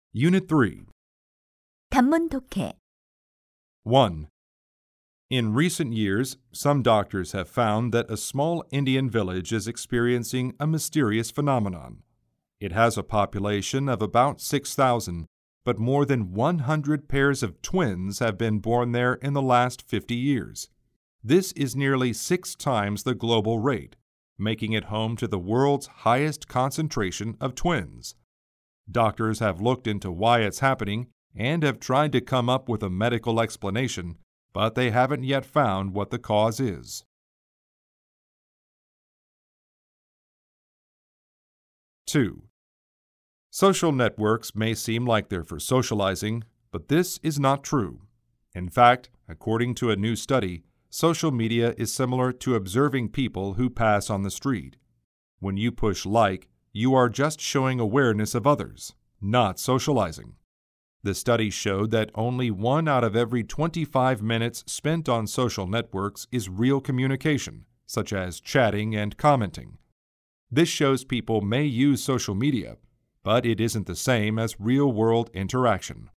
Unit 3. 단문 독해. 1. In recent years, some doctors have found that a small Indian village is experiencing a mysterious phenomenon. It has a population of about 6,000, but more than 100 pairs of twins have been born there in the last 50 years. This is nearly 6 times the global rate, making it home to the world's highest concentration of twins. Doctors have looked into why it's happening and have tried to come up with a medical explanation, but they haven't yet found what the cause is. 2. Social networks may seem like they're for socializing, but this is not true. In fact, according to a new study, social media is similar to observing people who pass on the street. When you push like, you are just showing awareness of others, not socializing. The study showed that only 1 out of every 25 minutes spent on social networks is real communication, such as chatting and commenting. This shows people may use social media, but it isn't the same as real-world interaction.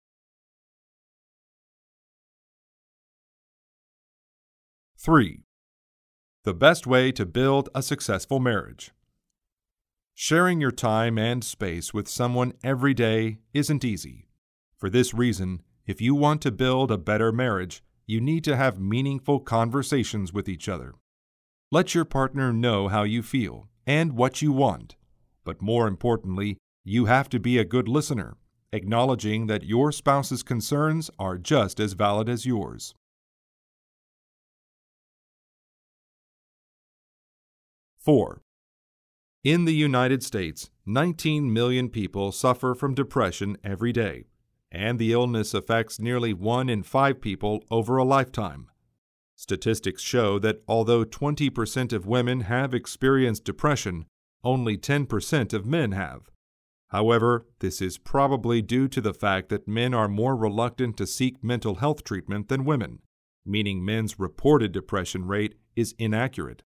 3. The best way to build a successful marriage. Sharing your time and space with someone every day isn't easy. For this reason, if you want to build a better marriage, you need to have meaningful conversations with each other. Let your partner know how you feel and what you want. But more importantly, you have to be a good listener, acknowledging that your spouse's concerns are just as valid as yours. 4. In the United States, 19 million people suffer from depression every day, and the illness affects nearly 1 in 5 people over a lifetime. Statistics show that although 20% of women have experienced depression, only 10% of men have. However, this is probably due to the fact that men are more reluctant to seek mental health treatment than women, meaning men's reported depression rate is inaccurate.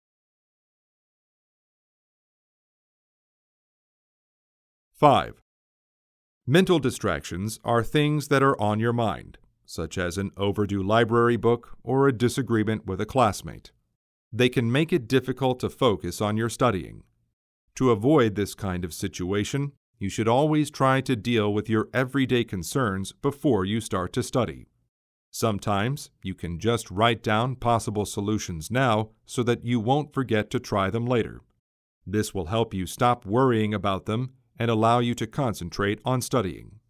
5. Mental distractions are things that are on your mind, such as an overdue library book or a disagreement with a classmate. They can make it difficult to focus on your studying. To avoid this kind of situation, you should always try to deal with your everyday concerns before you start to study. Sometimes you can just write down possible solutions now so that you won't forget to try them later. This will help you stop worrying about them and allow you to concentrate on studying.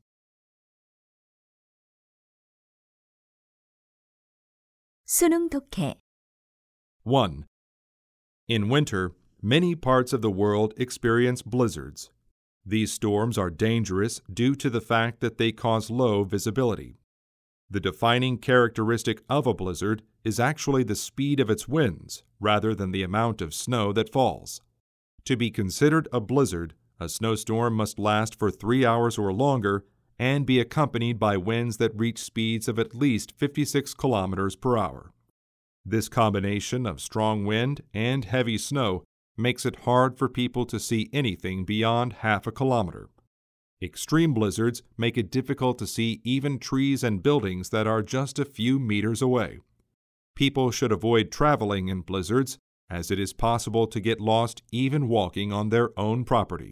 수능 독해. 1. In winter, many parts of the world experience blizzards. These storms are dangerous due to the fact that they cause low visibility. The defining characteristic of a blizzard is actually the speed of its winds rather than the amount of snow that falls. To be considered a blizzard, a snowstorm must last for 3 hours or longer and be accompanied by winds that reach speeds of at least 56 kilometers per hour. This combination of strong wind and heavy snow makes it hard for people to see anything beyond half a kilometer. Extreme blizzards make it difficult to see even trees and buildings that are just a few meters away. People should avoid traveling in blizzards, as it is possible to get lost even walking on their own property.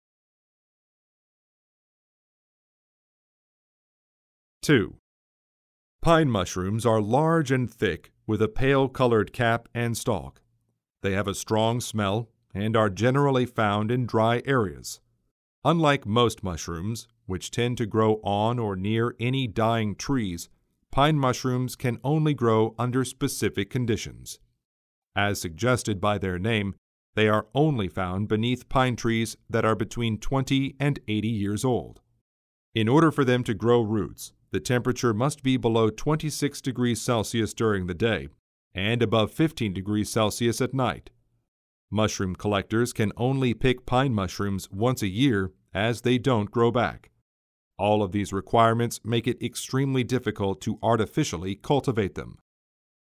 2. Pine mushrooms are large and thick with a pale-colored cap and stalk. They have a strong smell and are generally found in dry areas. Unlike most mushrooms, which tend to grow on or near any dying trees, pine mushrooms can only grow under specific conditions. As suggested by their name, they are only found beneath pine trees that are between 20 and 80 years old. In order for them to grow roots, the temperature must be below 26 degrees Celsius during the day and above 15 degrees Celsius at night. Mushroom collectors can only pick pine mushrooms once a year as they don't grow back. All of these requirements make it extremely difficult to artificially cultivate them.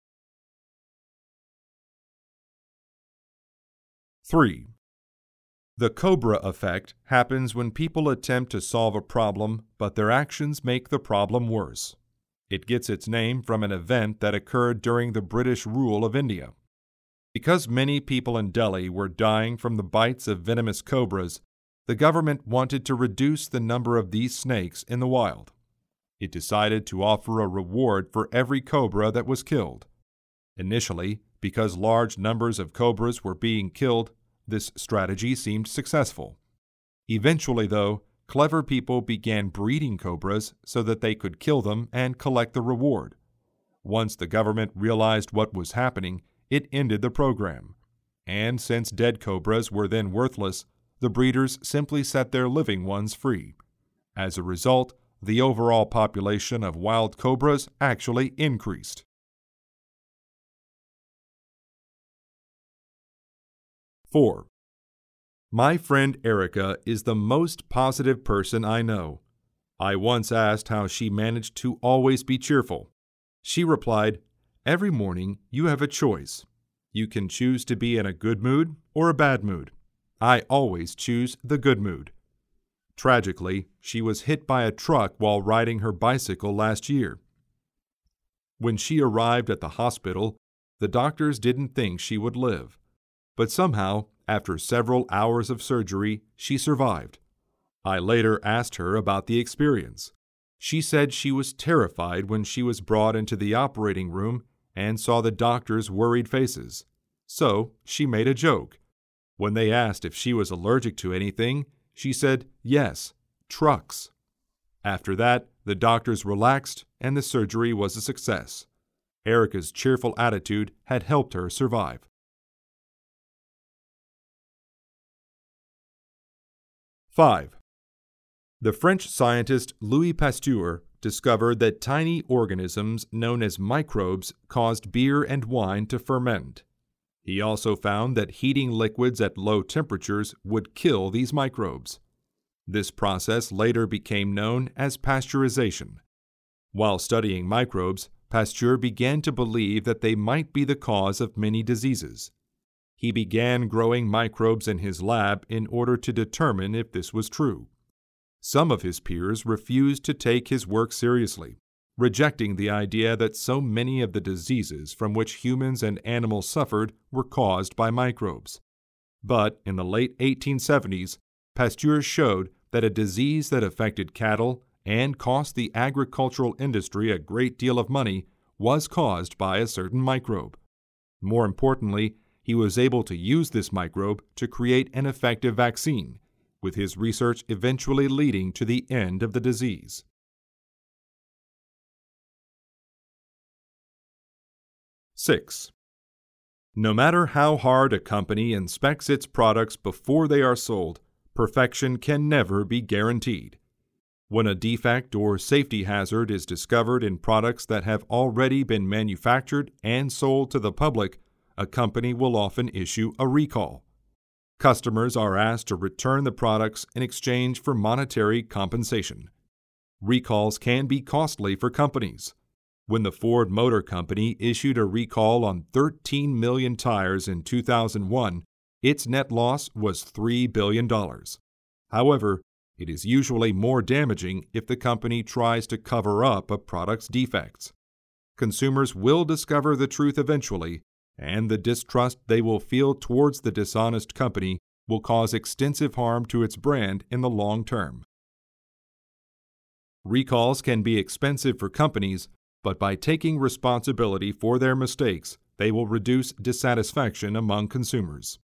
3. The Cobra effect happens when people attempt to solve a problem, but their actions make the problem worse. It gets its name from an event that occurred during the British rule of India. Because many people in Delhi were dying from the bites of venomous cobras, the government wanted to reduce the number of these snakes in the wild. It decided to offer a reward for every cobra that was killed. Initially, because large numbers of cobras were being killed, this strategy seemed successful. Eventually, though, clever people began breeding cobras so that they could kill them and collect the reward. Once the government realized what was happening, it ended the program. And since dead cobras were then worthless, the breeders simply set their living ones free. As a result, the overall population of wild cobras actually increased. Four. My friend Erica is the most positive person I know. I once asked how she managed to always be cheerful. She replied, "Every morning you have a choice. You can choose to be in a good mood or a bad mood. I always choose the good mood." Tragically, she was hit by a truck while riding her bicycle last year. When she arrived at the hospital, the doctors didn't think she would live. But somehow, after several hours of surgery, she survived. I later asked her about the experience. She said she was terrified when she was brought into the operating room and saw the doctors' worried faces. So she made a joke. When they asked if she was allergic to anything, she said, "Yes, trucks." After that, the doctors relaxed and the surgery was a success. Erica's cheerful attitude had helped her survive. 5. The French scientist Louis Pasteur discovered that tiny organisms known as microbes caused beer and wine to ferment. He also found that heating liquids at low temperatures would kill these microbes. This process later became known as pasteurization. While studying microbes, Pasteur began to believe that they might be the cause of many diseases. He began growing microbes in his lab in order to determine if this was true. Some of his peers refused to take his work seriously, rejecting the idea that so many of the diseases from which humans and animals suffered were caused by microbes. But in the late 1870s, Pasteur showed that a disease that affected cattle and cost the agricultural industry a great deal of money was caused by a certain microbe. More importantly, he was able to use this microbe to create an effective vaccine, with his research eventually leading to the end of the disease. 6. No matter how hard a company inspects its products before they are sold, perfection can never be guaranteed. When a defect or safety hazard is discovered in products that have already been manufactured and sold to the public, a company will often issue a recall. Customers are asked to return the products in exchange for monetary compensation. Recalls can be costly for companies. When the Ford Motor Company issued a recall on 13 million tires in 2001, its net loss was $3 billion. However, it is usually more damaging if the company tries to cover up a product's defects. Consumers will discover the truth eventually, and the distrust they will feel towards the dishonest company will cause extensive harm to its brand in the long term. Recalls can be expensive for companies, but by taking responsibility for their mistakes, they will reduce dissatisfaction among consumers.